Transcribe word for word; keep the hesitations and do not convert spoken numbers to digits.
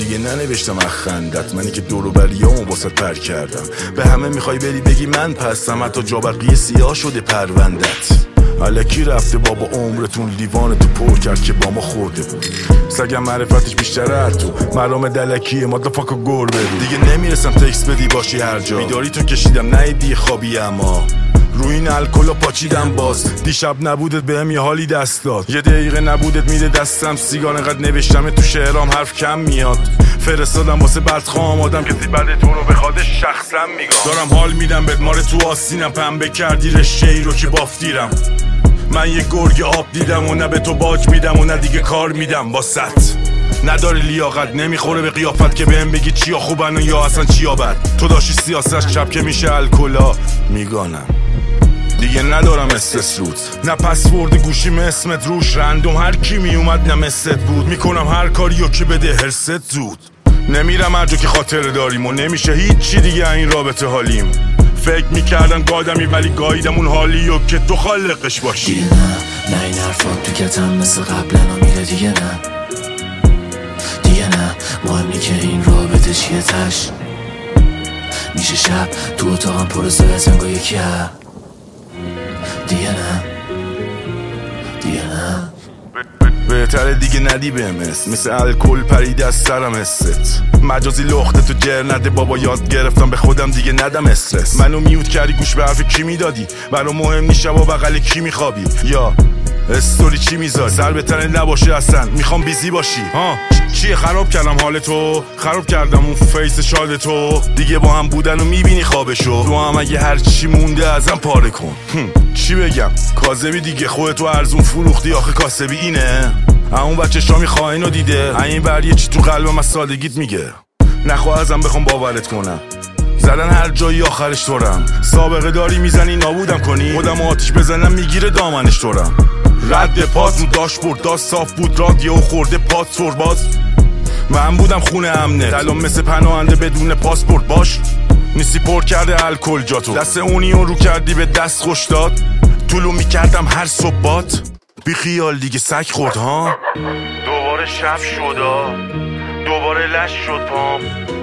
دیگه ننوشتم اخندت، منی که دور و بریامو واسط پر کردم. به همه میخوای بری بگی من پستم، حتی جا بقیه سیاه شده پروندت. الکی رفته بابا عمرتون، لیوان تو پر کرد که با ما خورده بود. سگم معرفتش بیشتره از تو، مرام دلکیه مادافاکا گر بگو. دیگه نمیرسم تکس بدی باشی هر جا، بیداری تو کشیدم نه دی خوابی، اما رو این الکلا پاچیدم باز. دیشب نبودت بهم یه حالی دست داد، یه دقیقه نبودت میده دستم سیگار. انقدر نوشتم تو شعرام حرف کم میاد، فرستادم واسه بدخوام آدم کسی بعد تو رو بخوادش شخصا میگم. دارم حال میدم بهت ماره تو آستینم، پنبه کردی رشته ای رو که بافتیرم. من یه گرگ آب دیدم و نه به تو باج میدم و نه دیگه کار میدم واسط. نداری لیاقت، نمیخوره به قیافت که بهم بگی چیا خوبن و یا اصلا چیا بد. تو داشتی سیاست شب که میشه الکلا میگانم. دیگه ندارم استرس رود، نه پسورد گوشیم اسمت روش، رندوم هر کی میومد نه مثلت بود. میکنم هر کاریو که بده هرست زود، نمیرم هر جا که خاطر داریم و نمیشه هیچی دیگه این رابطه حالیم. فکر میکردم گادمی ولی گاییدم اون حالیو که تو خالقش باشی. دیگه نه نه این حرفات تو کتم مثل قبلا میره. دیگه نه دیگه نه مهمی که این رابطه چیه تش. میشه شب تو اتاقم پر سایت انگا یکی ها. دیگه نه دیگه نه بهتره دیگه ندی بهمست، مثل الکل پرید از سرم است. مجازی لخته تو جر نده بابا، یاد گرفتم به خودم دیگه ندم استرس. منو میوت کردی گوش به حرف کی میدادی، برا مهم نیست شبا بغل کی میخوابی یا استوری چی میذاری. سر به تنت نباشه اصلا میخوام بیزی باشی. ها چیه خراب کردم حال تو، خراب کردم اون فیس شاد تو. دیگه با هم بودن و میبینی خوابشو، تو هم اگه هر چی مونده ازم پاره کن. چی بگم کاذبی دیگه، خودتو ارزون فروختی آخه کاسبی اینه. اون بچه شامی خائنو دیده، این بر یه چی تو قلبم از سادگیت میگه. نخواه ازم بخوام باورت کنم، زدن هر جایی آخرش تورم. سابقه داری میزنی نابودم کنی، خودم آتیش بزنم میگیره دامنش تورم. رد پات رو داشبورد داشت صاف بود، رادیو خورده پات سر باز. من بودم خونه امنه دلم مثل پناهنده بدون پاسپورت باش. نیستی پر کرده الکل جاتو، دست اونیون رو کردی به دست خوش داد. طولو میکردم هر صبحات بی خیال دیگه سگ خورد ها. دوباره شب شد، دوباره لش شد پام.